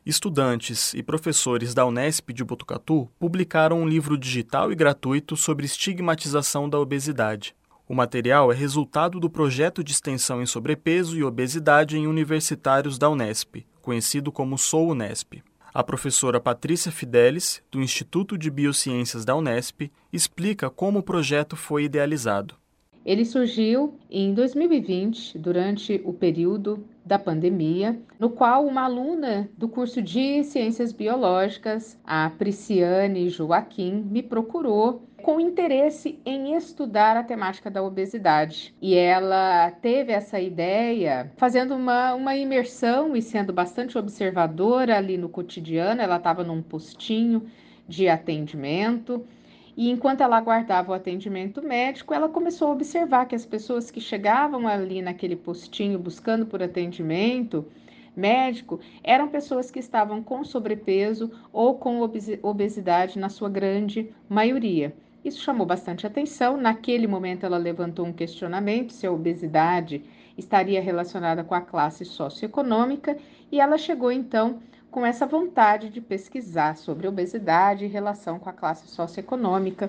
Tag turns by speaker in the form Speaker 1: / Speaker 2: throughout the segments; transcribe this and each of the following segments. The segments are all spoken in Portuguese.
Speaker 1: Estudantes e professores da Unesp de Botucatu publicaram um livro digital e gratuito sobre estigmatização da obesidade. O material é resultado do projeto de extensão em sobrepeso e obesidade em universitários da Unesp, conhecido como Sou Unesp. A professora Patrícia Fidelis, do Instituto de Biociências da Unesp, explica como o projeto foi idealizado.
Speaker 2: Ele surgiu em 2020, durante o período da pandemia, no qual uma aluna do curso de Ciências Biológicas, a Prisciane Joaquim, me procurou com interesse em estudar a temática da obesidade. E ela teve essa ideia fazendo uma imersão e sendo bastante observadora ali no cotidiano. Ela estava num postinho de atendimento. E enquanto ela aguardava o atendimento médico, ela começou a observar que as pessoas que chegavam ali naquele postinho buscando por atendimento médico eram pessoas que estavam com sobrepeso ou com obesidade na sua grande maioria. Isso chamou bastante atenção. Naquele momento, ela levantou um questionamento se a obesidade estaria relacionada com a classe socioeconômica e ela chegou então com essa vontade de pesquisar sobre obesidade em relação com a classe socioeconômica.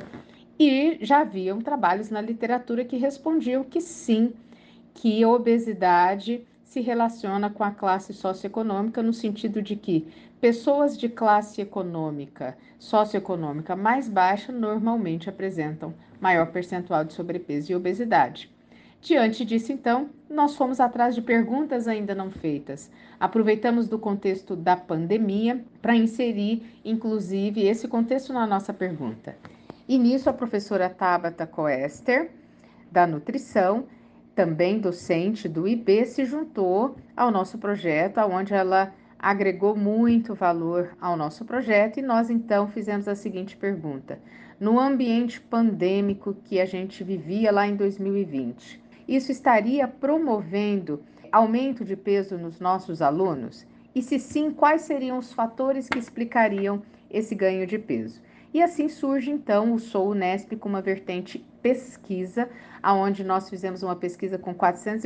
Speaker 2: E já haviam trabalhos na literatura que respondiam que sim, que a obesidade se relaciona com a classe socioeconômica, no sentido de que pessoas de classe econômica, socioeconômica mais baixa normalmente apresentam maior percentual de sobrepeso e obesidade. Diante disso, então, nós fomos atrás de perguntas ainda não feitas. Aproveitamos do contexto da pandemia para inserir, inclusive, esse contexto na nossa pergunta. E nisso, a professora Tabata Koester, da nutrição, também docente do IB, se juntou ao nosso projeto, onde ela agregou muito valor ao nosso projeto, e nós então fizemos a seguinte pergunta: no ambiente pandêmico que a gente vivia lá em 2020, isso estaria promovendo aumento de peso nos nossos alunos? E se sim, quais seriam os fatores que explicariam esse ganho de peso? E assim surge então o Sou Unesp com uma vertente pesquisa, onde nós fizemos uma pesquisa com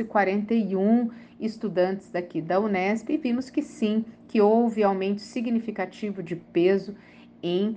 Speaker 2: 441 estudantes daqui da Unesp e vimos que sim, que houve aumento significativo de peso em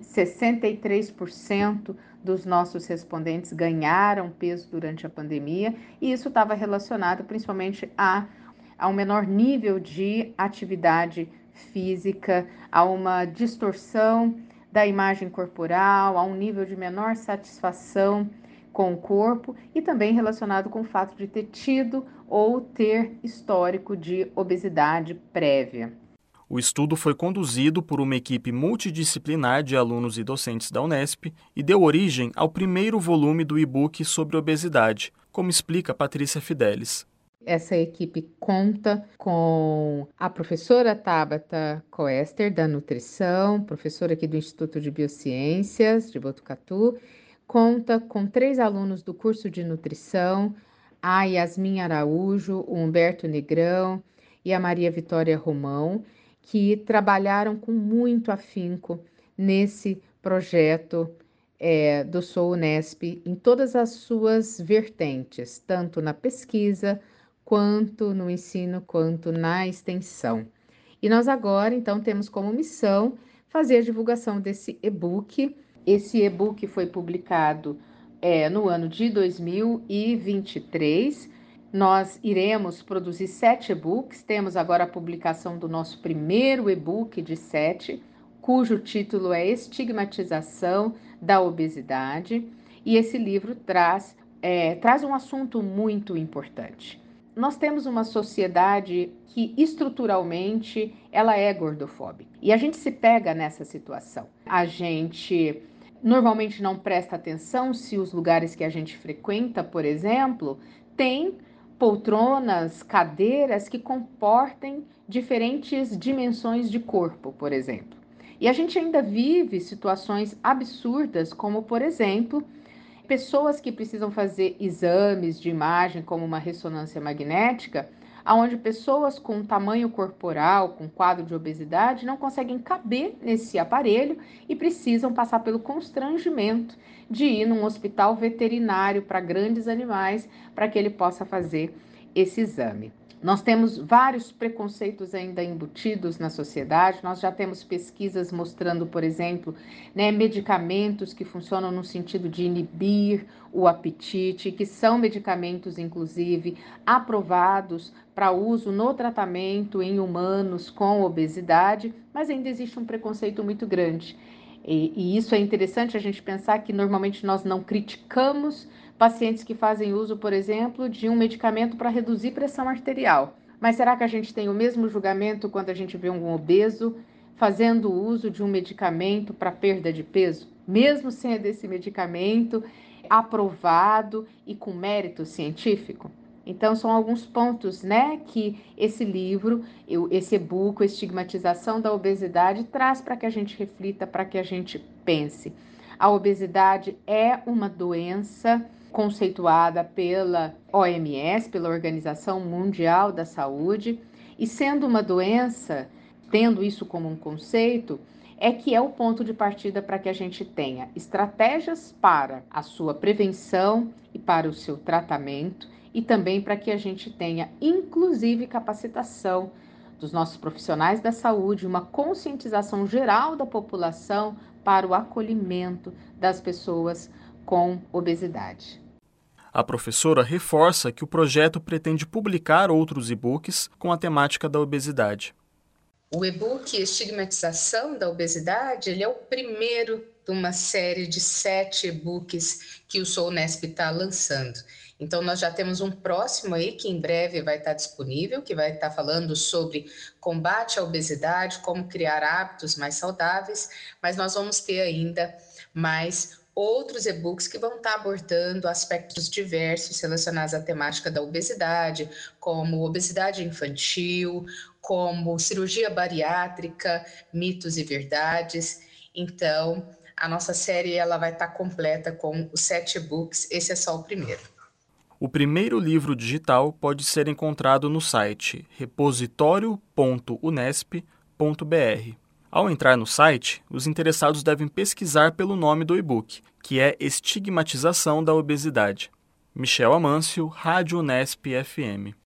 Speaker 2: 63% dos nossos respondentes ganharam peso durante a pandemia, e isso estava relacionado principalmente a um menor nível de atividade física, a uma distorção da imagem corporal, a um nível de menor satisfação com o corpo e também relacionado com o fato de ter tido ou ter histórico de obesidade prévia.
Speaker 1: O estudo foi conduzido por uma equipe multidisciplinar de alunos e docentes da Unesp e deu origem ao primeiro volume do e-book sobre obesidade, como explica Patrícia Fidelis.
Speaker 2: Essa equipe conta com a professora Tabata Koester, da nutrição, professora aqui do Instituto de Biociências de Botucatu, conta com 3 alunos do curso de nutrição, a Yasmin Araújo, o Humberto Negrão e a Maria Vitória Romão, que trabalharam com muito afinco nesse projeto do Sou Unesp em todas as suas vertentes, tanto na pesquisa, quanto no ensino, quanto na extensão. E nós agora, então, temos como missão fazer a divulgação desse e-book. Esse e-book foi publicado no ano de 2023. Nós iremos produzir 7 e-books. Temos agora a publicação do nosso primeiro e-book de 7, cujo título é Estigmatização da Obesidade. E esse livro traz um assunto muito importante. Nós temos uma sociedade que estruturalmente ela é gordofóbica. E a gente se pega nessa situação. A gente normalmente não presta atenção se os lugares que a gente frequenta, por exemplo, têm poltronas, cadeiras que comportem diferentes dimensões de corpo, por exemplo. E a gente ainda vive situações absurdas, como, por exemplo, pessoas que precisam fazer exames de imagem, como uma ressonância magnética, onde pessoas com tamanho corporal, com quadro de obesidade, não conseguem caber nesse aparelho e precisam passar pelo constrangimento de ir num hospital veterinário para grandes animais, para que ele possa fazer esse exame. Nós temos vários preconceitos ainda embutidos na sociedade. Nós já temos pesquisas mostrando, por exemplo, medicamentos que funcionam no sentido de inibir o apetite, que são medicamentos, inclusive, aprovados para uso no tratamento em humanos com obesidade, mas ainda existe um preconceito muito grande. E isso é interessante a gente pensar que normalmente nós não criticamos pacientes que fazem uso, por exemplo, de um medicamento para reduzir pressão arterial. Mas será que a gente tem o mesmo julgamento quando a gente vê um obeso fazendo uso de um medicamento para perda de peso? Mesmo sendo esse medicamento aprovado e com mérito científico? Então, são alguns pontos, que esse livro, esse e-book, Estigmatização da Obesidade, traz para que a gente reflita, para que a gente pense. A obesidade é uma doença conceituada pela OMS, pela Organização Mundial da Saúde, e sendo uma doença, tendo isso como um conceito, é o ponto de partida para que a gente tenha estratégias para a sua prevenção e para o seu tratamento, e também para que a gente tenha, inclusive, capacitação dos nossos profissionais da saúde, uma conscientização geral da população para o acolhimento das pessoas com obesidade.
Speaker 1: A professora reforça que o projeto pretende publicar outros e-books com a temática da obesidade.
Speaker 3: O e-book Estigmatização da Obesidade, ele é o primeiro de uma série de 7 e-books que o SouUnesp está lançando. Então, nós já temos um próximo aí que em breve vai estar disponível, que vai estar falando sobre combate à obesidade, como criar hábitos mais saudáveis, mas nós vamos ter ainda mais outros e-books que vão estar abordando aspectos diversos relacionados à temática da obesidade, como obesidade infantil, como cirurgia bariátrica, mitos e verdades. Então, a nossa série ela vai estar completa com os 7 e-books, esse é só o primeiro.
Speaker 1: O primeiro livro digital pode ser encontrado no site repositorio.unesp.br. Ao entrar no site, os interessados devem pesquisar pelo nome do e-book, que é Estigmatização da Obesidade. Michel Amâncio, Rádio Unesp FM.